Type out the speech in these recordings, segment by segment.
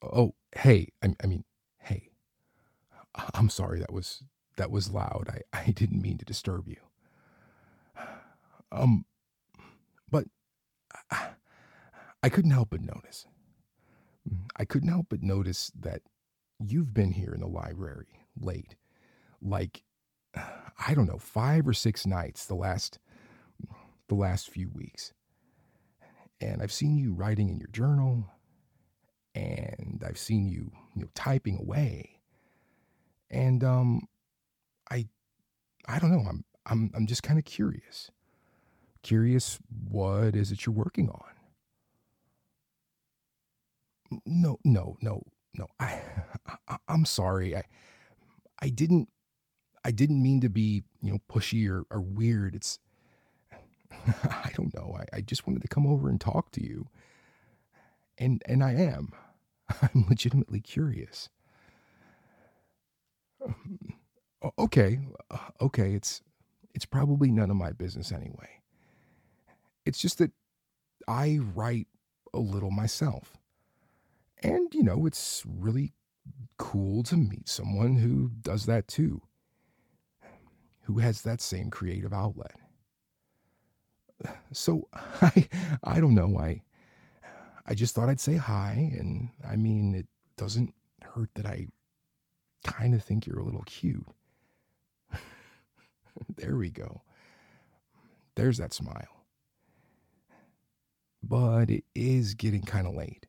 Oh, hey, I mean, hey, I'm sorry that was loud. I didn't mean to disturb you. Um, but I I couldn't help but notice. I couldn't help but notice that you've been here in the library late, like I don't know, 5 or 6 nights the last few weeks. And I've seen you writing in your journal, and I've seen you, typing away. And I I don't know. I'm just kind of curious. Curious, what is it you're working on? No, no, no, no. I'm sorry. I I didn't mean to be, pushy or weird. It's I don't know. I just wanted to come over and talk to you. And I am. I'm legitimately curious. Okay. Okay, it's probably none of my business anyway. It's just that I write a little myself. And, it's really cool to meet someone who does that too, who has that same creative outlet. So I don't know. I just thought I'd say hi, and I mean it doesn't hurt that I kind of think you're a little cute. There we go. There's that smile. But it is getting kind of late,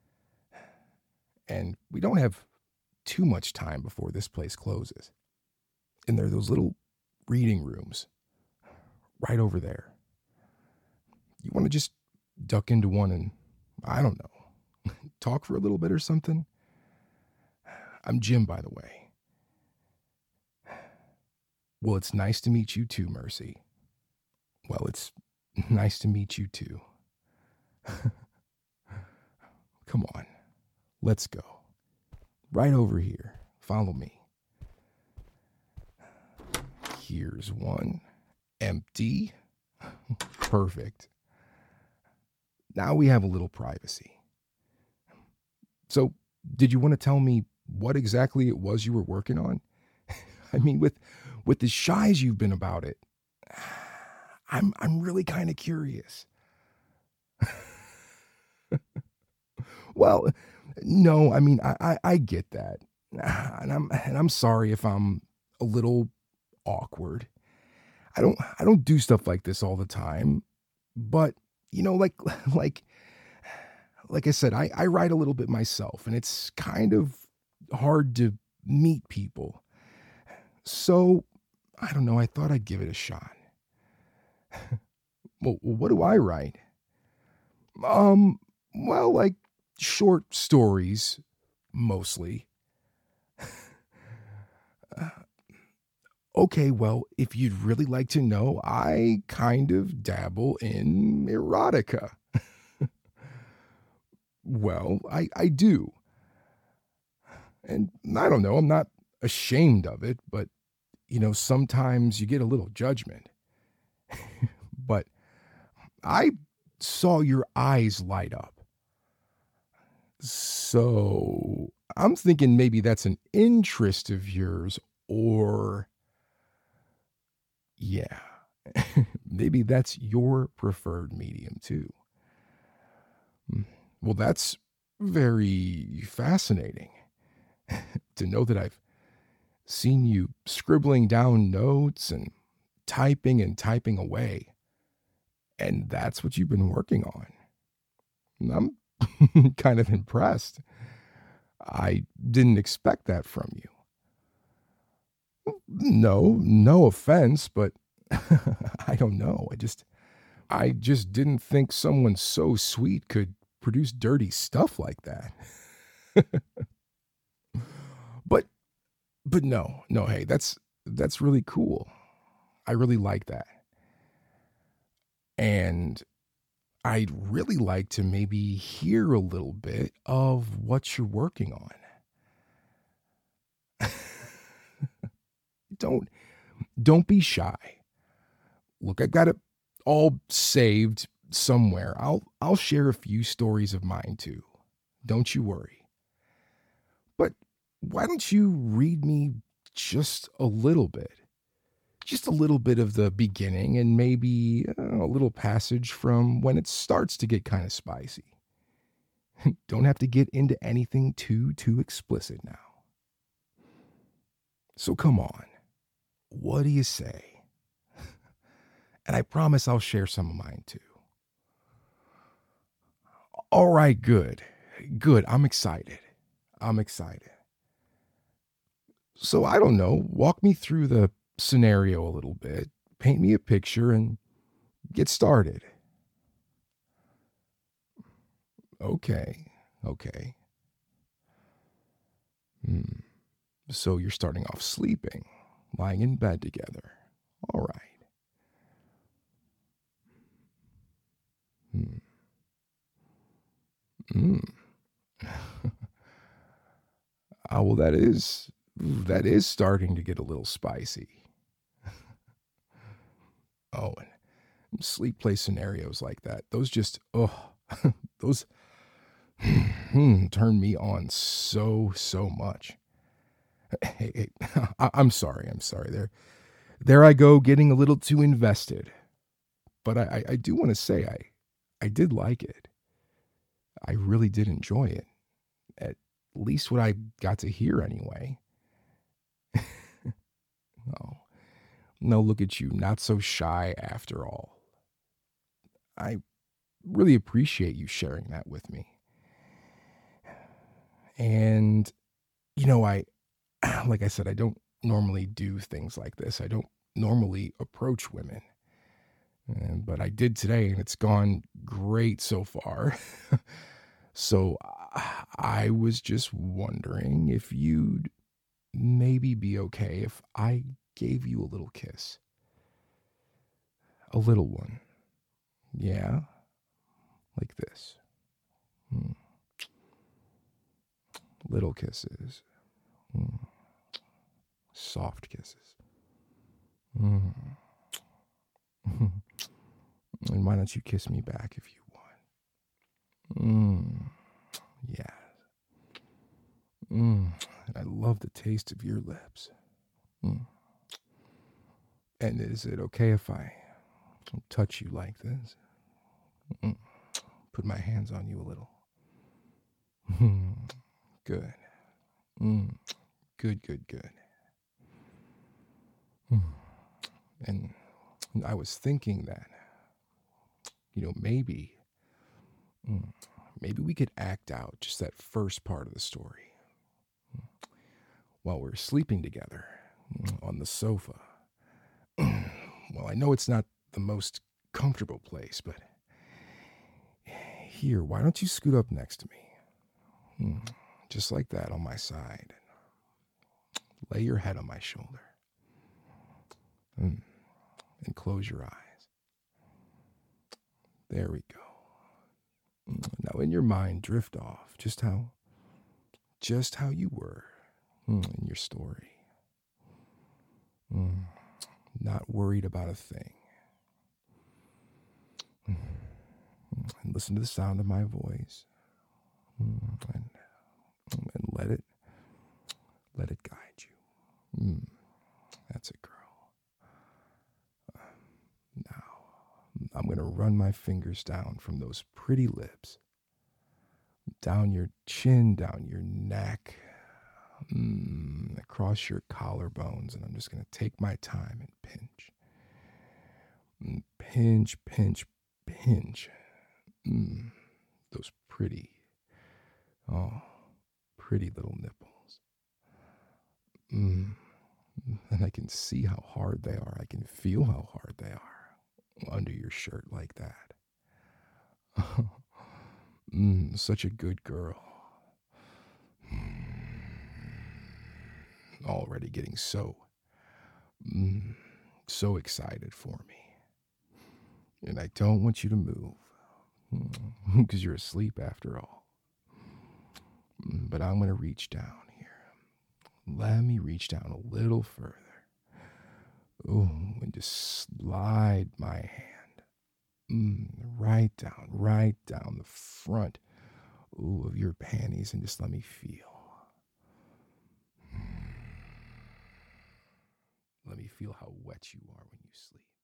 and we don't have too much time before this place closes. And there are those little reading rooms right over there. You want to just duck into one and, I don't know, talk for a little bit or something? I'm Jim, by the way. Well, it's nice to meet you too, Mercy. Well, it's nice to meet you too. Come on, let's go. Right over here. Follow me. Here's one. Empty. Perfect. Now we have a little privacy. So, did you want to tell me what exactly it was you were working on? I mean, with as shy as you've been about it, I'm really kind of curious. Well, no, I mean, I get that, and I'm sorry if I'm a little awkward. I don't do stuff like this all the time, but like like like I said, I write a little bit myself, and it's kind of hard to meet people. So I don't know. I thought I'd give it a shot. Well, what do I write? Um, well, like short stories mostly. Okay, well, if you'd really like to know, I kind of dabble in erotica. Well, I do. And I don't know, I'm not ashamed of it, but, sometimes you get a little judgment. But I saw your eyes light up. So I'm thinking maybe that's an interest of yours, or yeah, maybe that's your preferred medium too. Hmm. Well, that's very fascinating to know that I've seen you scribbling down notes and typing away, and that's what you've been working on. I'm kind of impressed. I didn't expect that from you. No, no offense, but I don't know. I just didn't think someone so sweet could produce dirty stuff like that. But no, no, hey, that's really cool. I really like that. And I'd really like to maybe hear a little bit of what you're working on. don't don't be shy. Look, I got it all saved somewhere. I'll share a few stories of mine too. Don't you worry. why don't you read me just a little bit? Just a little bit of the beginning and maybe a little passage from when it starts to get kind of spicy. Don't have to get into anything too explicit now. So come on. What do you say? And I promise I'll share some of mine too. All right, good. Good. I'm excited. I'm excited. So I don't know, walk me through the scenario a little bit, paint me a picture, and get started. Okay, okay. So you're starting off sleeping, lying in bed together. All right. Hmm. Mm. Well, that is starting to get a little spicy. Oh, and sleep play scenarios like that. Those just those turn me on so much. Hey, I'm sorry. I'm sorry. There I go, getting a little too invested. But I do want to say I did like it. I really did enjoy it. At least what I got to hear anyway. Oh, no, look at you, not so shy after all. I really appreciate you sharing that with me. And, I, like I said, I don't normally do things like this. I don't normally approach women. But I did today, and it's gone great so far. So I was just wondering if you'd maybe be okay if I gave you a little kiss. A little one. Yeah, like this. Mm. Little kisses. Mm. Soft kisses. Mm. And why don't you kiss me back if you want? Yeah. I love the taste of your lips. Mm. And is it okay if I touch you like this? Mm. Put my hands on you a little. Good. Good, good, good. And I was thinking that, maybe we could act out just that first part of the story while we're sleeping together on the sofa. Well, I know it's not the most comfortable place, but here, why don't you scoot up next to me? Just like that on my side. Lay your head on my shoulder. And close your eyes. There we go. Now in your mind, drift off just how you were in your story. Not worried about a thing. And listen to the sound of my voice. And let it guide you. That's it, girl. Now, I'm going to run my fingers down from those pretty lips, down your chin, down your neck, across your collarbones, and I'm just going to take my time and pinch. Pinch, pinch, pinch. Those pretty little nipples. And I can see how hard they are. I can feel how hard they are under your shirt like that. Such a good girl. Already getting so excited for me. And I don't want you to move because you're asleep after all. But I'm going to reach down here. Let me reach down a little further. Oh, and just slide my hand right down the front of your panties and just let me feel. feel how wet you are when you sleep.